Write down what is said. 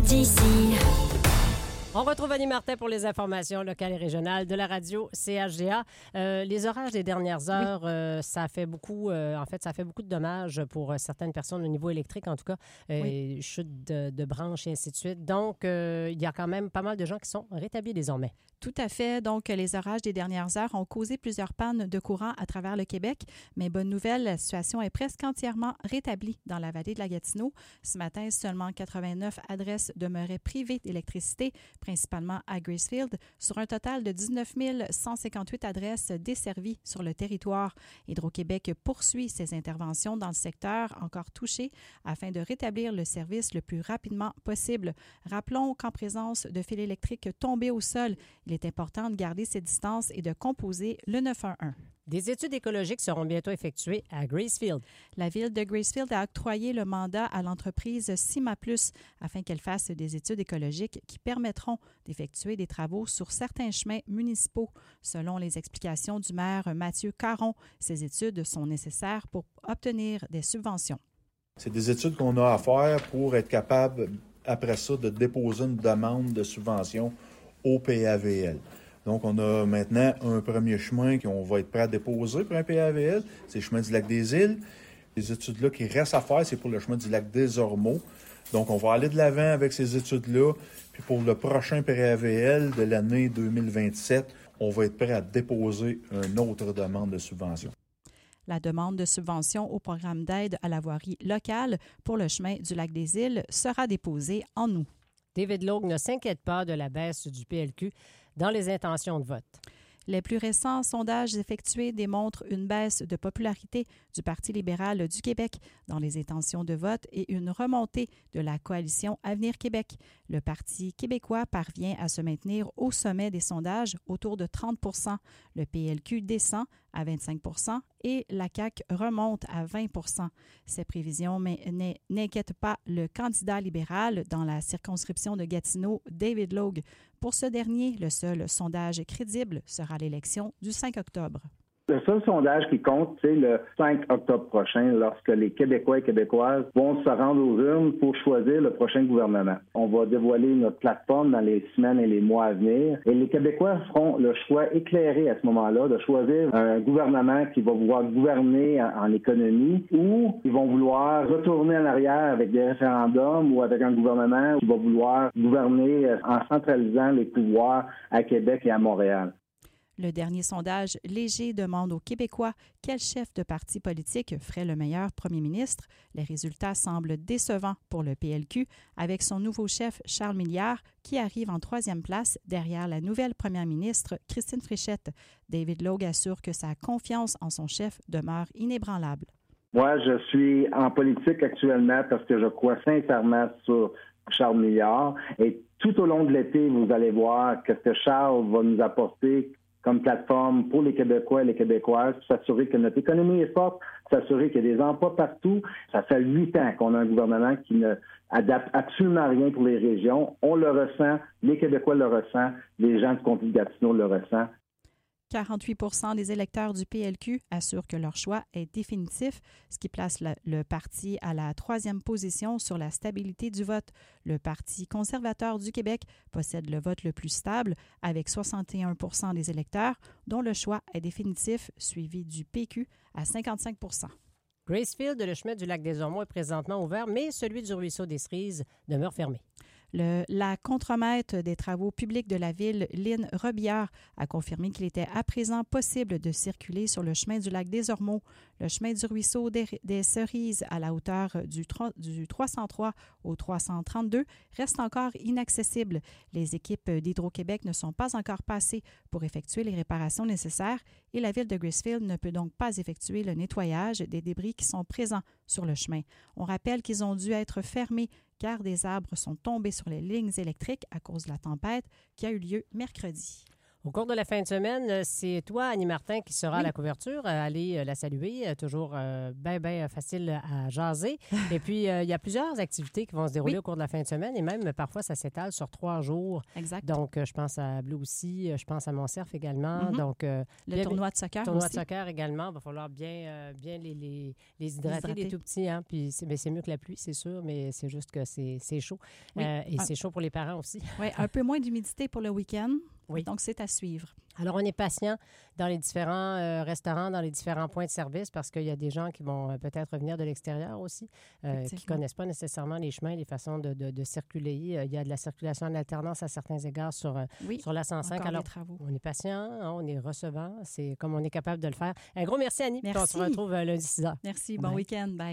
d'ici. On retrouve Annie Martin pour les informations locales et régionales de la radio CHGA. Les orages des dernières heures, ça fait beaucoup, ça fait beaucoup de dommages pour certaines personnes au niveau électrique, en tout cas, chute de branches et ainsi de suite. Donc, il y a quand même pas mal de gens qui sont rétablis désormais. Tout à fait. Donc, les orages des dernières heures ont causé plusieurs pannes de courant à travers le Québec. Mais bonne nouvelle, la situation est presque entièrement rétablie dans la vallée de la Gatineau. Ce matin, seulement 89 adresses demeuraient privées d'électricité, principalement à Gracefield, sur un total de 19 158 adresses desservies sur le territoire. Hydro-Québec poursuit ses interventions dans le secteur encore touché afin de rétablir le service le plus rapidement possible. Rappelons qu'en présence de fils électriques tombés au sol, il est important de garder ses distances et de composer le 911. Des études écologiques seront bientôt effectuées à Gracefield. La ville de Gracefield a octroyé le mandat à l'entreprise Cima Plus afin qu'elle fasse des études écologiques qui permettront d'effectuer des travaux sur certains chemins municipaux. Selon les explications du maire Mathieu Caron, ces études sont nécessaires pour obtenir des subventions. C'est des études qu'on a à faire pour être capable, après ça, de déposer une demande de subvention au PAVL. Donc, on a maintenant un premier chemin qu'on va être prêt à déposer pour un PAVL. C'est le chemin du lac des Îles. Les études-là qui restent à faire, c'est pour le chemin du lac des Ormeaux. Donc, on va aller de l'avant avec ces études-là. Puis, pour le prochain PAVL de l'année 2027, on va être prêt à déposer une autre demande de subvention. La demande de subvention au programme d'aide à la voirie locale pour le chemin du lac des Îles sera déposée en août. David Logue ne s'inquiète pas de la baisse du PLQ dans les intentions de vote. Les plus récents sondages effectués démontrent une baisse de popularité du Parti libéral du Québec dans les intentions de vote et une remontée de la coalition Avenir Québec. Le Parti québécois parvient à se maintenir au sommet des sondages autour de 30 %. Le PLQ descend à 25 % et la CAQ remonte à 20 %. Ces prévisions n'inquiètent pas le candidat libéral dans la circonscription de Gatineau, David Logue. Pour ce dernier, le seul sondage crédible sera l'élection du 5 octobre. Le seul sondage qui compte, c'est le 5 octobre prochain, lorsque les Québécois et Québécoises vont se rendre aux urnes pour choisir le prochain gouvernement. On va dévoiler notre plateforme dans les semaines et les mois à venir. Et les Québécois feront le choix éclairé à ce moment-là de choisir un gouvernement qui va vouloir gouverner en économie ou ils vont vouloir retourner en arrière avec des référendums ou avec un gouvernement qui va vouloir gouverner en centralisant les pouvoirs à Québec et à Montréal. Le dernier sondage léger demande aux Québécois quel chef de parti politique ferait le meilleur premier ministre. Les résultats semblent décevants pour le PLQ, avec son nouveau chef Charles Milliard qui arrive en 3e place derrière la nouvelle première ministre Christine Fréchette. David Logue assure que sa confiance en son chef demeure inébranlable. Moi, je suis en politique actuellement parce que je crois sincèrement sur Charles Milliard. Et tout au long de l'été, vous allez voir que ce que Charles va nous apporter comme plateforme pour les Québécois et les Québécoises, s'assurer que notre économie est forte, s'assurer qu'il y a des emplois partout. Ça fait 8 ans qu'on a un gouvernement qui ne adapte absolument rien pour les régions. On le ressent, les Québécois le ressentent, les gens du comté de Gatineau le ressentent. 48 % des électeurs du PLQ assurent que leur choix est définitif, ce qui place le parti à la 3e position sur la stabilité du vote. Le Parti conservateur du Québec possède le vote le plus stable avec 61 % des électeurs dont le choix est définitif, suivi du PQ à 55 %. Gracefield, le chemin du lac des Ormeaux est présentement ouvert, mais celui du ruisseau des Cerises demeure fermé. La contremaître des travaux publics de la ville, Lynn Robillard, a confirmé qu'il était à présent possible de circuler sur le chemin du lac des Ormeaux. Le chemin du ruisseau des Cerises à la hauteur du 303 au 332 reste encore inaccessible. Les équipes d'Hydro-Québec ne sont pas encore passées pour effectuer les réparations nécessaires et la ville de Gracefield ne peut donc pas effectuer le nettoyage des débris qui sont présents sur le chemin. On rappelle qu'ils ont dû être fermés car des arbres sont tombés sur les lignes électriques à cause de la tempête qui a eu lieu mercredi. Au cours de la fin de semaine, c'est toi, Annie Martin, qui sera à la couverture. Allez la saluer. Toujours bien facile à jaser. Et puis, il y a plusieurs activités qui vont se dérouler au cours de la fin de semaine. Et même, parfois, ça s'étale sur 3 jours. Exact. Donc, je pense à Bleu aussi. Je pense à Montcerf également. Donc, le tournoi de soccer tournoi aussi. de soccer également. Il va falloir bien les hydrater, les tout petits. Hein? Puis, c'est mieux que la pluie, c'est sûr, mais c'est juste que c'est chaud. Oui. Et c'est chaud pour les parents aussi. Oui, un peu moins d'humidité pour le week-end. Oui. Donc, c'est à suivre. Alors, on est patient dans les différents restaurants, dans les différents points de service, parce qu'il y a des gens qui vont peut-être venir de l'extérieur aussi, qui ne connaissent pas nécessairement les chemins, les façons de circuler. Il y a de la circulation en alternance à certains égards sur la 105. Alors, on est patient, on est recevant, c'est comme on est capable de le faire. Un gros merci, Annie. Merci. On se retrouve lundi 6h. Merci. Bon week-end. Bye.